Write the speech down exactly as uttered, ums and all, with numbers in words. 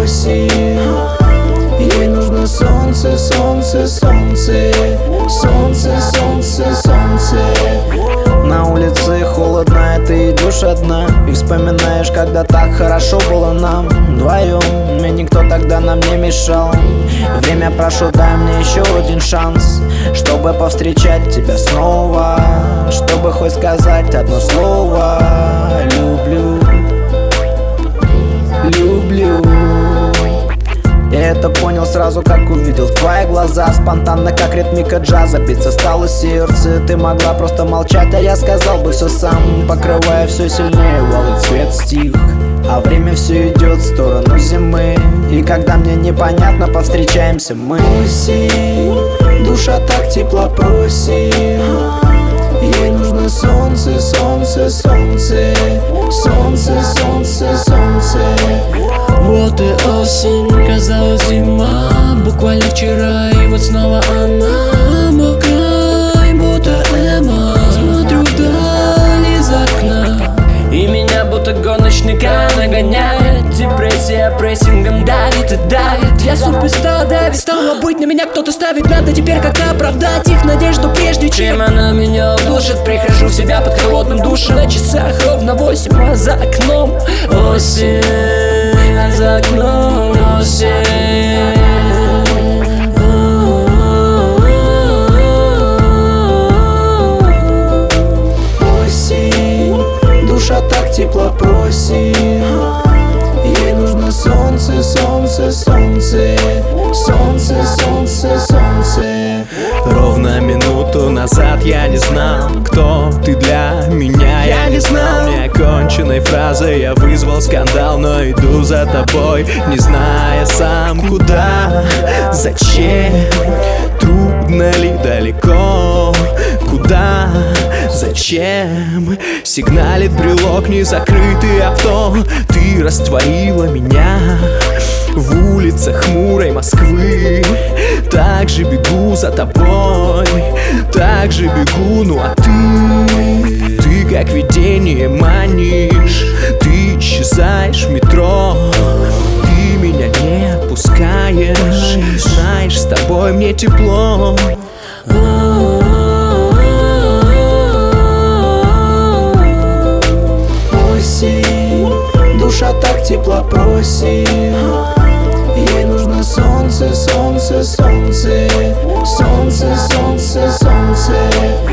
просит. Ей нужно солнце, солнце, солнце, солнце, солнце, солнце. На улице холодно, и ты идешь одна и вспоминаешь, когда так хорошо было нам вдвоем. Мне никто тогда нам не мешал. Время прошло, дай мне еще один шанс, чтобы повстречать тебя снова, чтобы хоть сказать одно слово. Люблю, люблю. Я это понял сразу, как увидел твои глаза. Спонтанно, как ритмика джаза, биться стало сердце. Ты могла просто молчать, а я сказал бы все сам, покрывая все сильнее, валы цвет стих. А время все идет в сторону зимы, и когда мне непонятно, повстречаемся мы. Осень, душа так тепло просит. Ей нужно солнце, солнце, солнце, солнце, солнце, солнце. Вот и осень, казалось зима, буквально вчера, и вот снова она. Мой край, будто Эма, смотрю вдаль из окна, и меня будто гоночника нагоняет. Депрессия прессингом давит и давит. Я суперстар, давит. Стало быть, на меня кто-то ставит. Надо теперь как-то оправдать их надежду, прежде чем она меня удушит. Прихожу в себя под холодным душем. На часах ровно восемь, а за окном осень, а за окном осень. Осень, душа так тепло просит. Ей нужно солнце, солнце, солнце, солнце, солнце, солнце. Ровно минуту назад я не знал, кто ты для меня. Я не знал неоконченной фразы, я вызвал скандал, но иду за тобой, не зная сам куда, зачем. Трудно ли далеко, куда, зачем? Сигналит брелок, незакрытый авто. Ты растворила меня в улицах хмурой Москвы. Так же бегу за тобой, так же бегу, ну а ты, ты как видение манишь. Ты исчезаешь в метро, ты меня не отпускаешь. Знаешь, с тобой мне тепло. Осень, душа так тепло просит. Ей нужно солнце, солнце, солнце, солнце, солнце, солнце.